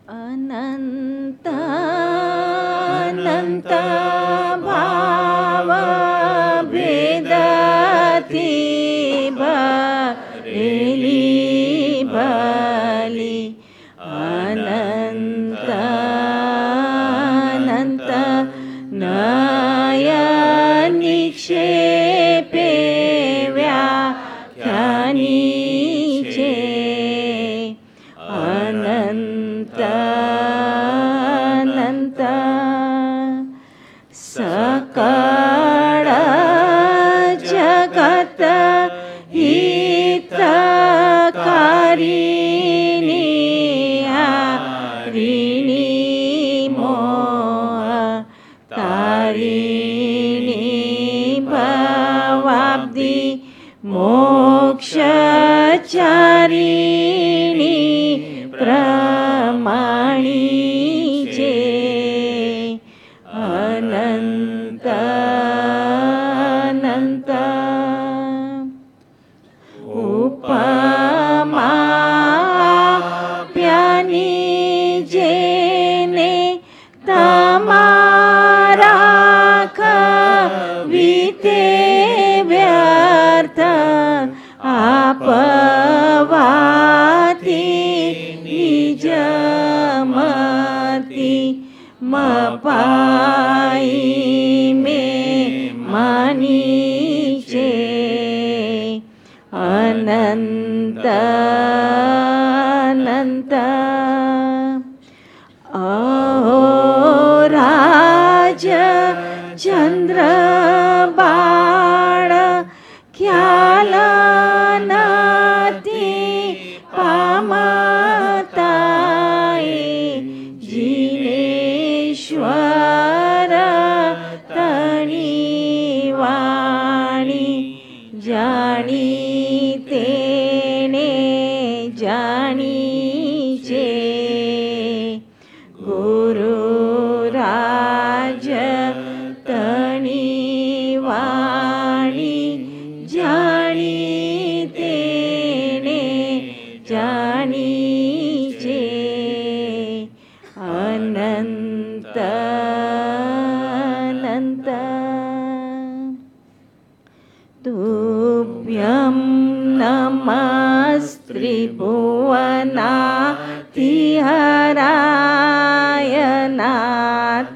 અનંત અનંત ભાવ ભેદથી ભરેલી ભલી અનંત અનંત નયન નિક્ષેપે વ્યાખ્યાની છે. અનંત અનંત સકળ જગત હિતકારીની હારીની મોહ તારીની ભવાબ્દી મોક્ષચારીણી પ્રમાણી છે. અનંત અનંત ઉપમા પ્યાની જેને તમારા કવિતે વ્યર્થ આપવાથી નિજમતી મપાઈ મેં માની છે. અનંત અનંત અહોરાજ ચંદ્ર બાળ ખ્યાલ નથી પામતાએ જીનેશ્વર તણી વાણી જાણી તેને જાણી છે. ગુરુરાજ તણી વાણી જાણી તેને જાણી છે. અનંત અનંત તુભ્યં નમસ્ત્રિભુવનાતિહરાય નાથ.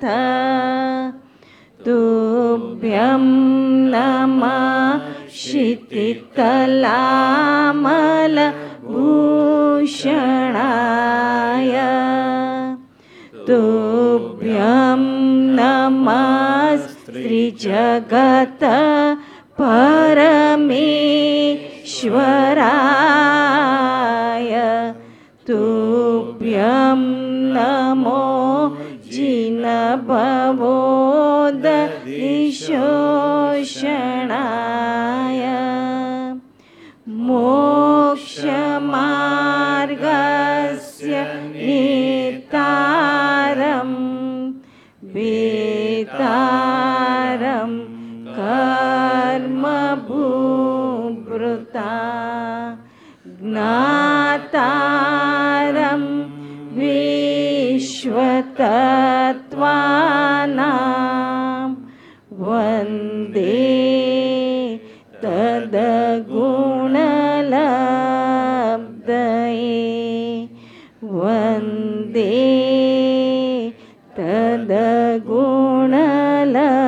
તુભ્યં નમઃ શીતલામલ ભૂષણાય. તુભ્યં નમસ્ત્રિજગત પરમેશ્વરાય. તુભ્યં નમો જીનભવોદિશોષણાય. મોક્ષમાર્ગસ્ય નેતારં વેતારં કર્મભૂભૃતા જ્ઞાતારં વિશ્વતત્વાનાં વંદે તદગુણલબ્ધયે. વંદે તદગુણલબ્ધયે.